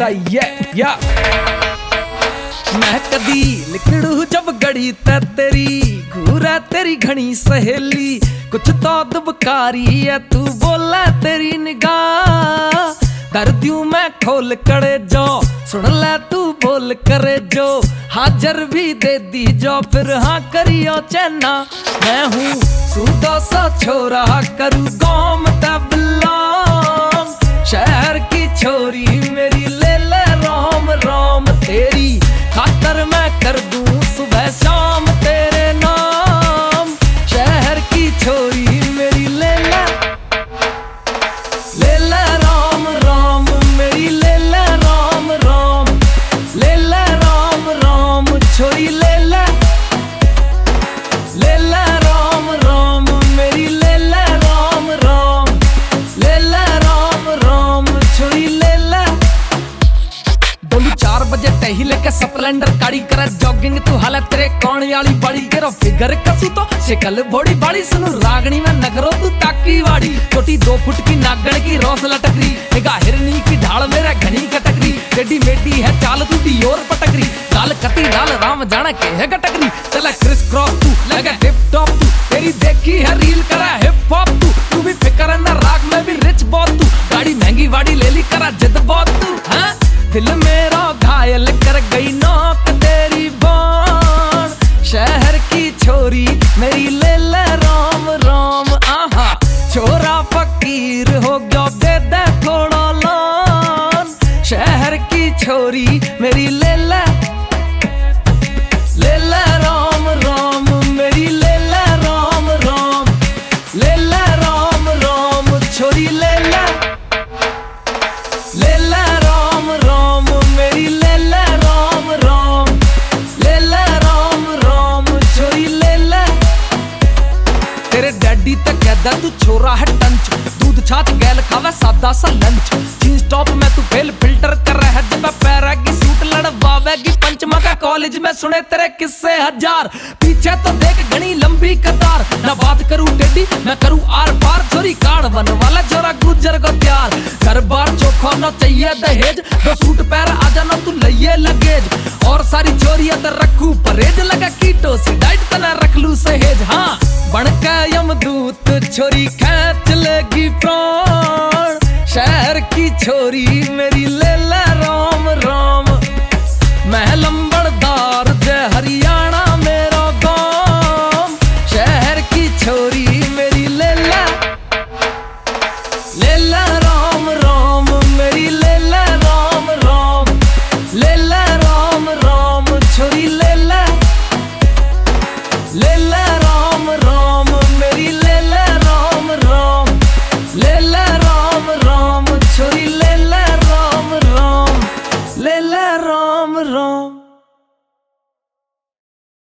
मेरा ये या मैं कदी लिखड़ू जब गड़ी तेरी घूरा तेरी घनी सहेली कुछ तो दुबकारी है तू बोला तेरी निगाह कर दूं मैं खोल करे जो सुन ले तू बोल करे जो हाजर भी दे दी जो फिर हाँ करियो चैना मैं हूँ सूदो सा छोरा करूँ गाँव बिलोंग शहर की छोरी मेरी ले ले राम राम तेरी खातर मैं कर दूं सुबह शाम तेरे नाम शहर की छोरी मेरी ले ले राम राम मेरी ले राम राम ले राम राम छोरी ले राम राम मेरी ले राम राम ले राम राम छोरी ले 4 बजे टही लेके स्प्लेंडर गाड़ी करे जॉगिंग तू हालत तेरे कौन वाली बड़ी तेरा फिगर कसू तो शिकल बड़ी बड़ी सुनु रागनी में नगरो तू ताकी वाड़ी छोटी 2 फुट की नागण की रोस लटकरी निगाह हिरनी की ढाल मेरा घनी कटकरी टेडी मेडी है चाल तू दी और पटकरी लाल कती लाल राम जाने के है कटकरी चला क्रिस क्रॉस तू लगा हिप टॉप तू तेरी देखी है रील करा हिप हॉप तू भी फिकर न राग में भी रिच बहुत तू गाड़ी महंगी वाड़ी ले ली करा जिद बहुत तू हां दिल मेरा घायल कर गई नौक तेरी बाण शहर की छोरी मेरी ले राम राम आहा छोरा फकीर हो गया दे दे थोड़ा लान शहर की छोरी मेरी ले राम राम मेरी ले राम राम ले राम राम छोरी ले राम राम मेरी ले राम राम ले राम राम छोरी ले तेरे डैडी तक कहदा तू छोरा है टंच दूध छाछ गैल खावे सादा सा लंच जींस टॉप में तू फेल फिल्टर कर रहा है जब पैरा की सूट लड़वावेगी पंचमा का कॉलेज में सुने तेरे किस्से हजार पीछे तो देख घनी लंबी कतार ना बात करूं टेडी मैं करूं आर पार छोरी कार्ड बन वाला छोरा गुजर को प्यार घर बार चोखा ना चाहिए दहेज 2 सूट पैर आ जाना तू लइए लगेज और सारी चोरियां तो रखू परहेज लगा कीटो से डाइट तना रख लू सहेज हाँ बन के यमदूत छोरी खींच लेगी प्राण शहर की छोरी मेरी ले राम राम मैं लंबड़दार जय हरियाणा मेरा गांव शहर की छोरी मेरी ले राम राम मेरी ले राम राम ले राम राम छोरी ले